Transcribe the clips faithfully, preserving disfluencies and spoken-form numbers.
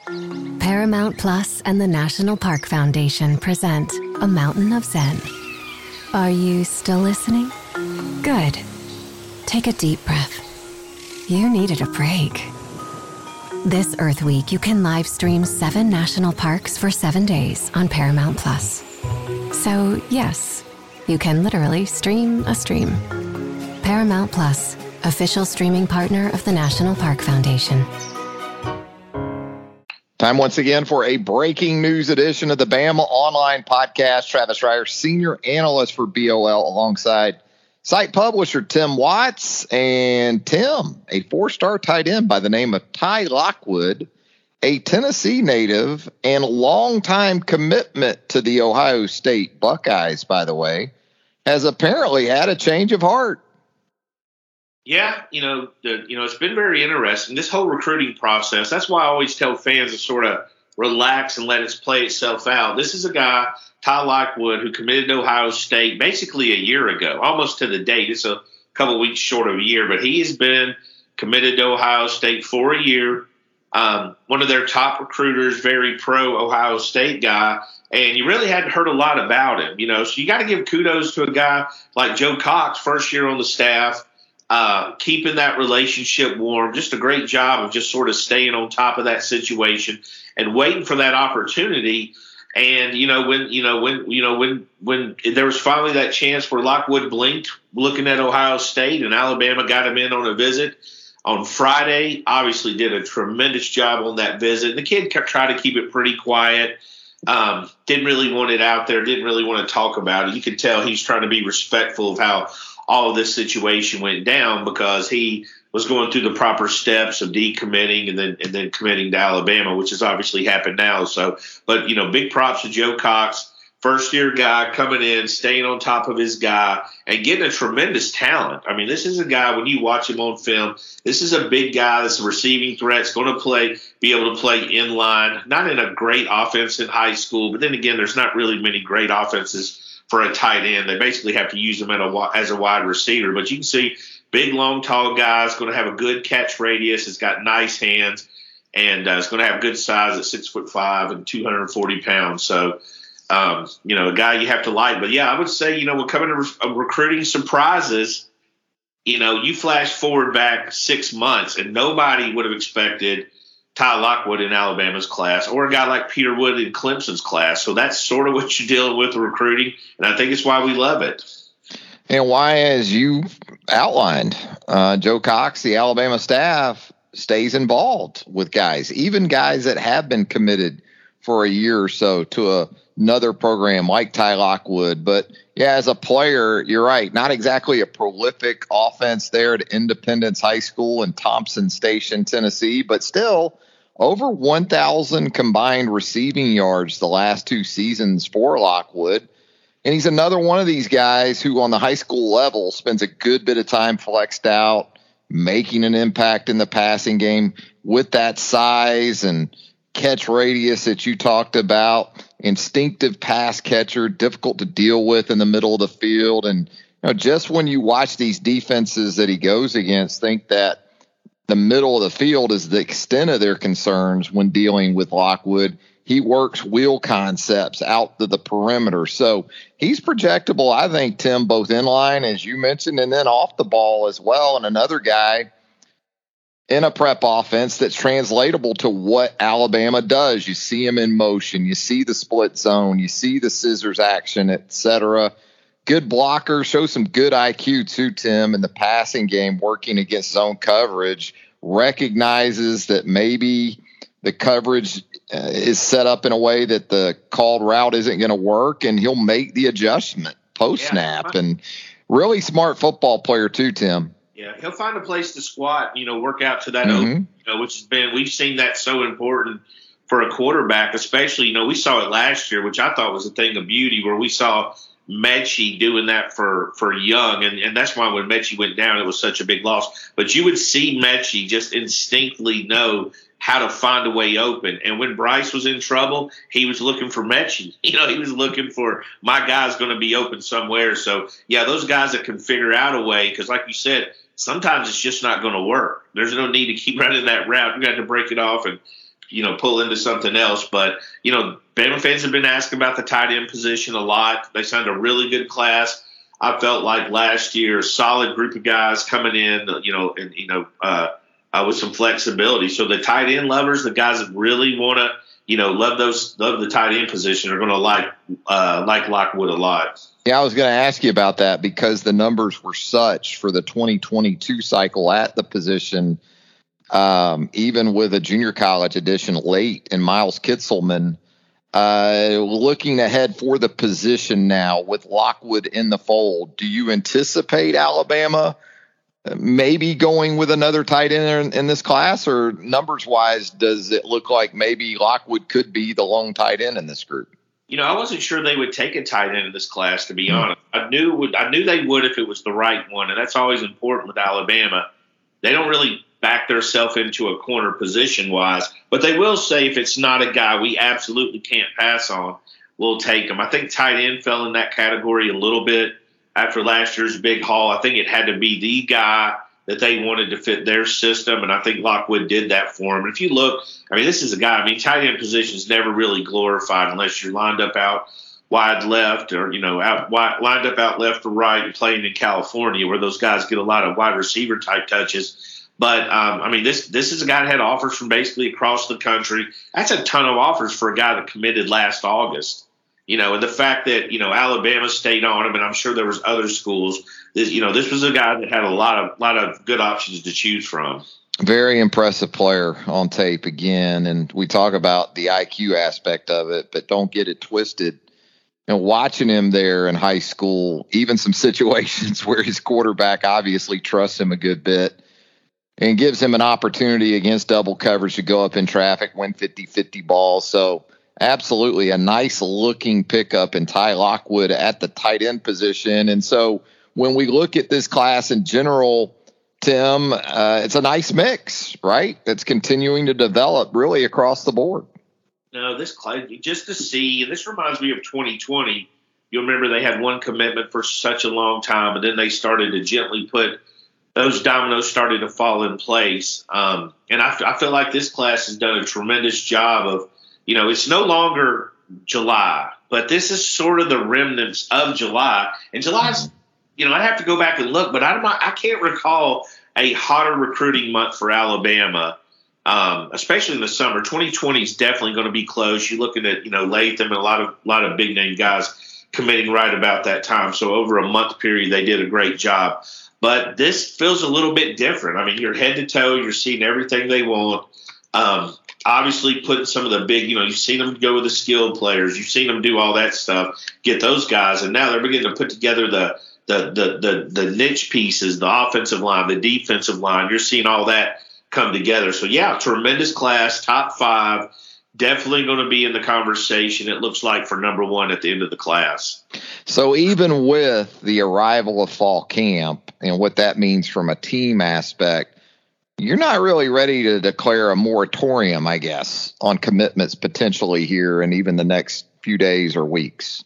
Paramount Plus and the National Park Foundation present A Mountain of Zen. Are you still listening? Good. Take a deep breath. You needed a break. This Earth Week, you can live stream seven national parks for seven days on Paramount Plus. So, yes, you can literally stream a stream. Paramount Plus, official streaming partner of the National Park Foundation. Time once again for a breaking news edition of the Bama Online Podcast. Travis Reier, senior analyst for B O L, alongside site publisher Tim Watts. And Tim, a four-star tight end by the name of Ty Lockwood, a Tennessee native and longtime commitment to the Ohio State Buckeyes, by the way, has apparently had a change of heart. Yeah, you know, the, you know, it's been very interesting, this whole recruiting process. That's why I always tell fans to sort of relax and let it play itself out. This is a guy, Ty Lockwood, who committed to Ohio State basically a year ago, almost to the date. It's a couple weeks short of a year, but he has been committed to Ohio State for a year. Um, one of their top recruiters, very pro Ohio State guy, and you really hadn't heard a lot about him, you know. So you got to give kudos to a guy like Joe Cox, first year on the staff. Uh, keeping that relationship warm, just a great job of just sort of staying on top of that situation and waiting for that opportunity. And, you know, when, you know, when, you know, when, when there was finally that chance where Lockwood blinked looking at Ohio State and Alabama got him in on a visit on Friday, obviously did a tremendous job on that visit. And the kid tried to keep it pretty quiet. Um, didn't really want it out there. Didn't really want to talk about it. You could tell he's trying to be respectful of how all of this situation went down, because he was going through the proper steps of decommitting and then and then committing to Alabama, which has obviously happened now. So, but, you know, big props to Joe Cox, first year guy coming in, staying on top of his guy and getting a tremendous talent. I mean, this is a guy, when you watch him on film, this is a big guy that's a receiving threat. It's going to play, be able to play in line, not in a great offense in high school, but then again, there's not really many great offenses for a tight end. They basically have to use him at a, as a wide receiver. But you can see big, long, tall guy is going to have a good catch radius. It's got nice hands, and uh, it's going to have good size at six foot five and two hundred forty pounds. So, um, you know, a guy you have to like. But, yeah, I would say, you know, we're coming to re- recruiting surprises. You know, you flash forward back six months, and nobody would have expected Ty Lockwood in Alabama's class, or a guy like Peter Wood in Clemson's class. So that's sort of what you're dealing with recruiting, and I think it's why we love it. And why, as you outlined, uh, Joe Cox, the Alabama staff, stays involved with guys, even guys that have been committed for a year or so to a, another program like Ty Lockwood. But, yeah, as a player, you're right, not exactly a prolific offense there at Independence High School in Thompson Station, Tennessee, but still – over one thousand combined receiving yards the last two seasons for Lockwood. And he's another one of these guys who on the high school level spends a good bit of time flexed out, making an impact in the passing game with that size and catch radius that you talked about. Instinctive pass catcher, difficult to deal with in the middle of the field. And you know, just when you watch these defenses that he goes against, think that the middle of the field is the extent of their concerns when dealing with Lockwood. He works wheel concepts out to the perimeter. So he's projectable, I think, Tim, both in line, as you mentioned, and then off the ball as well. And another guy in a prep offense that's translatable to what Alabama does. You see him in motion. You see the split zone. You see the scissors action, et cetera. Good blocker, shows some good I Q too, Tim, in the passing game, working against zone coverage, recognizes that maybe the coverage uh, is set up in a way that the called route isn't going to work, and he'll make the adjustment post-snap. Yeah. And really smart football player too, Tim. Yeah, he'll find a place to squat, you know, work out to that, mm-hmm. open, you know, which has been, we've seen that so important for a quarterback, especially, you know, we saw it last year, which I thought was a thing of beauty, where we saw Mechie doing that for, for Young, and, and that's why when Mechie went down, it was such a big loss. But you would see Mechie just instinctively know how to find a way open. And when Bryce was in trouble, he was looking for Mechie. You know, he was looking for, my guy's going to be open somewhere. So, yeah, those guys that can figure out a way, because like you said, sometimes it's just not going to work. There's no need to keep running that route. You got to break it off and you know, pull into something else. But, you know, Bama fans have been asking about the tight end position a lot. They signed a really good class. I felt like last year, a solid group of guys coming in, you know, and, you know, uh, uh, with some flexibility. So the tight end lovers, the guys that really want to, you know, love those, love the tight end position are going to like, uh, like Lockwood a lot. Yeah, I was going to ask you about that because the numbers were such for the twenty twenty-two cycle at the position, um, even with a junior college addition late in Miles Kitzelman. Uh, looking ahead for the position now with Lockwood in the fold, do you anticipate Alabama maybe going with another tight end in, in this class, or numbers wise, does it look like maybe Lockwood could be the lone tight end in this group? You know, I wasn't sure they would take a tight end in this class, to be mm-hmm. honest. I knew would I knew they would if it was the right one, and that's always important with Alabama. They don't really back themselves into a corner position-wise, but they will say if it's not a guy we absolutely can't pass on, we'll take him. I think tight end fell in that category a little bit after last year's big haul. I think it had to be the guy that they wanted to fit their system, and I think Lockwood did that for him. And if you look, I mean, this is a guy, I mean, tight end position is never really glorified unless you're lined up out wide left or, you know, out wide, lined up out left or right and playing in California where those guys get a lot of wide receiver type touches. But, um, I mean, this this is a guy that had offers from basically across the country. That's a ton of offers for a guy that committed last August. You know, and the fact that, you know, Alabama stayed on him, and I'm sure there was other schools. This, you know, this was a guy that had a lot of lot of good options to choose from. Very impressive player on tape again. And we talk about the I Q aspect of it, but don't get it twisted. And watching him there in high school, even some situations where his quarterback obviously trusts him a good bit and gives him an opportunity against double coverage to go up in traffic, win fifty-fifty balls. So absolutely a nice looking pickup in Ty Lockwood at the tight end position. And so when we look at this class in general, Tim, uh, it's a nice mix, right? That's continuing to develop really across the board. No, this class, just to see, and this reminds me of twenty twenty. You'll remember they had one commitment for such a long time, and then they started to gently put those dominoes started to fall in place. Um, and I, I feel like this class has done a tremendous job of, you know, it's no longer July, but this is sort of the remnants of July. And July's, you know, I have to go back and look, but I'm not, I can't recall a hotter recruiting month for Alabama, um, especially in the summer. twenty twenty is definitely going to be close. You're looking at, you know, Latham and a lot of, lot of big name guys committing right about that time. So over a month period, they did a great job. But this feels a little bit different. I mean, you're head to toe. You're seeing everything they want. Um, obviously, putting some of the big, you know, you've seen them go with the skilled players. You've seen them do all that stuff, get those guys. And now they're beginning to put together the the the the, the niche pieces, the offensive line, the defensive line. You're seeing all that come together. So, yeah, tremendous class, top five. Definitely going to be in the conversation, it looks like, for number one at the end of the class. So even with the arrival of fall camp and what that means from a team aspect, you're not really ready to declare a moratorium, I guess, on commitments potentially here in even the next few days or weeks.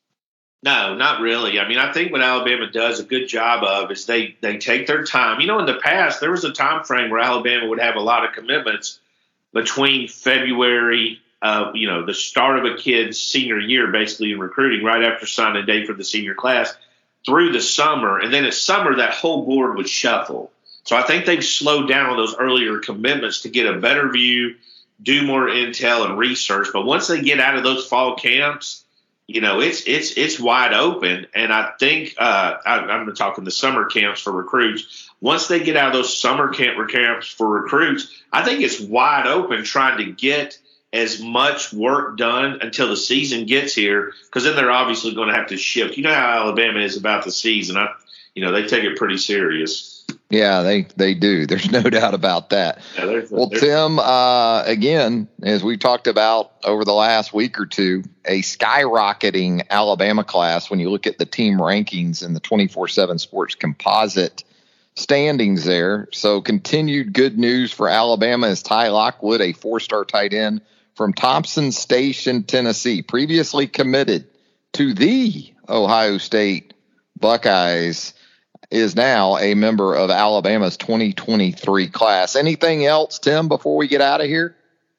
No, not really. I mean, I think what Alabama does a good job of is they, they take their time. You know, in the past, there was a time frame where Alabama would have a lot of commitments between February, uh, you know, the start of a kid's senior year, basically in recruiting, right after signing day for the senior class, through the summer. And then at summer, that whole board would shuffle. So I think they've slowed down on those earlier commitments to get a better view, do more intel and research. But once they get out of those fall camps, you know, it's it's it's wide open. And I think uh, I, I'm talking the summer camps for recruits. Once they get out of those summer camp camps for recruits, I think it's wide open trying to get as much work done until the season gets here, because then they're obviously going to have to shift. You know how Alabama is about the season. I, you know, they take it pretty serious. Yeah, they, they do. There's no doubt about that. Yeah, there's, well, there's, Tim, uh, again, as we talked about over the last week or two, a skyrocketing Alabama class when you look at the team rankings in the twenty-four seven Sports composite standings there. So continued good news for Alabama is Ty Lockwood, a four-star tight end from Thompson Station, Tennessee, previously committed to the Ohio State Buckeyes, is now a member of Alabama's twenty twenty-three class. Anything else, Tim, before we get out of here?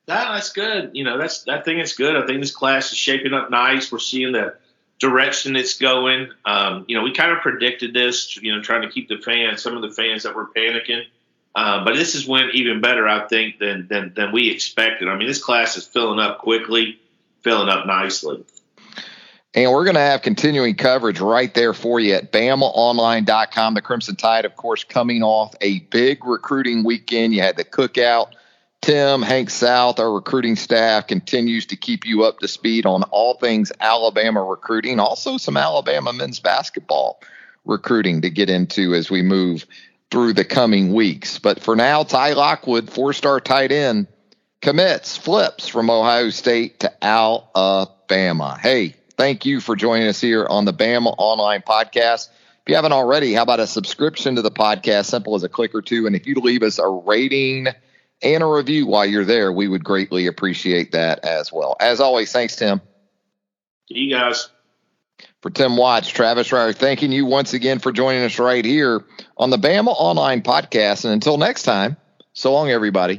That, that's good. You know, that's I think it's good. I think this class is shaping up nice. We're seeing the direction it's going. Um, you know, we kind of predicted this, you know, trying to keep the fans, some of the fans that were panicking. Uh, but this is went even better, I think, than, than than we expected. I mean, this class is filling up quickly, filling up nicely. And we're going to have continuing coverage right there for you at Bama Online dot com. The Crimson Tide, of course, coming off a big recruiting weekend. You had the cookout. Tim, Hank South, our recruiting staff, continues to keep you up to speed on all things Alabama recruiting. Also some Alabama men's basketball recruiting to get into as we move through the coming weeks. But for now, Ty Lockwood, four-star tight end, commits, flips from Ohio State to Alabama. Hey, thank you for joining us here on the Bama Online Podcast. If you haven't already, how about a subscription to the podcast? Simple as a click or two. And if you leave us a rating and a review while you're there, we would greatly appreciate that as well. As always, thanks, Tim. See you guys. For Tim Watts, Travis Reier, thanking you once again for joining us right here on the Bama Online Podcast. And until next time, so long, everybody.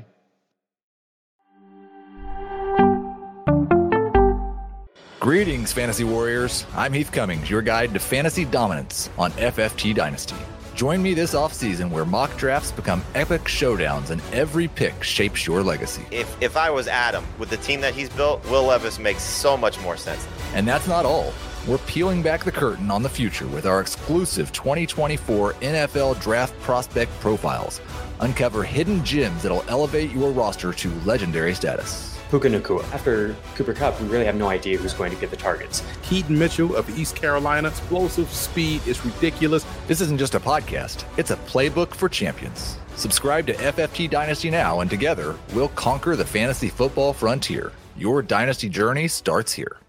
Greetings, Fantasy Warriors. I'm Heath Cummings, your guide to fantasy dominance on F F T Dynasty. Join me this offseason where mock drafts become epic showdowns and every pick shapes your legacy. If if I was Adam, with the team that he's built, Will Levis makes so much more sense. And that's not all. We're peeling back the curtain on the future with our exclusive twenty twenty-four N F L Draft Prospect Profiles. Uncover hidden gems that'll elevate your roster to legendary status. Puka Nacua. After Cooper Kupp, we really have no idea who's going to get the targets. Keaton Mitchell of East Carolina. Explosive speed is ridiculous. This isn't just a podcast. It's a playbook for champions. Subscribe to F F T Dynasty now, and together, we'll conquer the fantasy football frontier. Your dynasty journey starts here.